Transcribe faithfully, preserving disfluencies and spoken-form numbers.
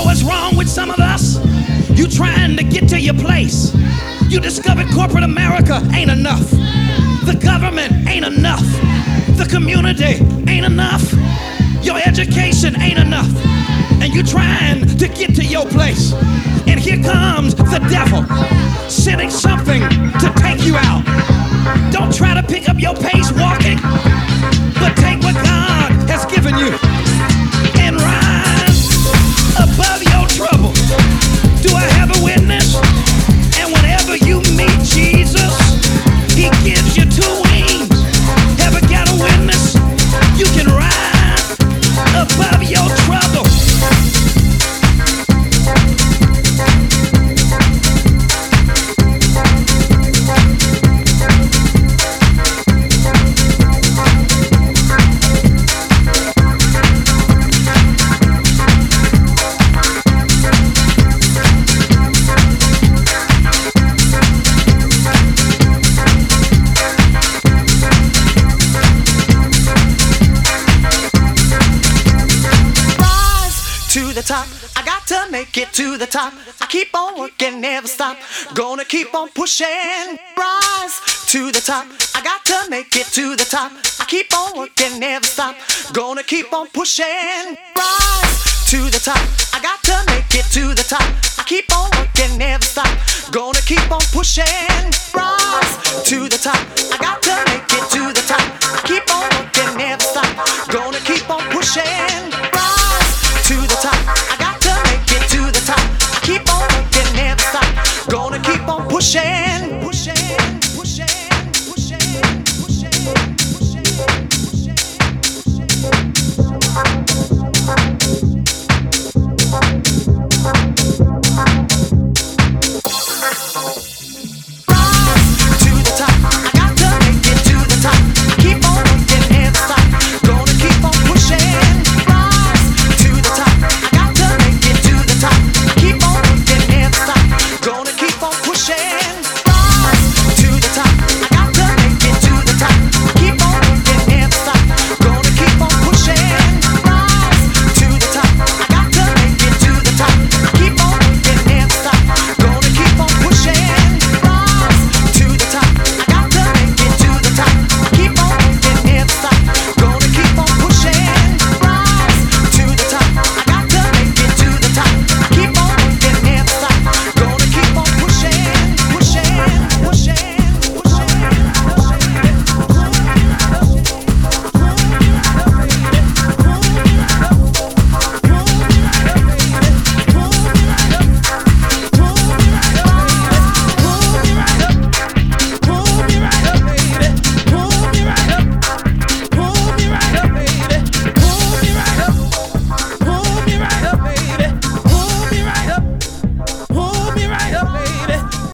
what's wrong with some of us? You trying to get to your place. You discovered corporate America ain't enough. The government ain't enough. The community ain't enough. Your education ain't enough. And you trying to get to your place. And here comes the devil, sending something to take you out. Don't try to pick up your pace walking, but take what God has given you and rise above your trouble. Do I have a witness? And whenever you meet Jesus, he gives you two wings. Ever got a witness? You can rise above your trouble. Top. I got to make it to the top. I keep on working, never stop. Gonna keep on pushing. Rise to the top. I got to make it to the top. I keep on working, never stop. Gonna keep on pushing. Rise to the top. I got to make it to the top. I keep on working, never stop. Gonna keep on pushing. Rise to the top. I got to make it to the top. I keep on working, never stop. Gonna keep on pushing.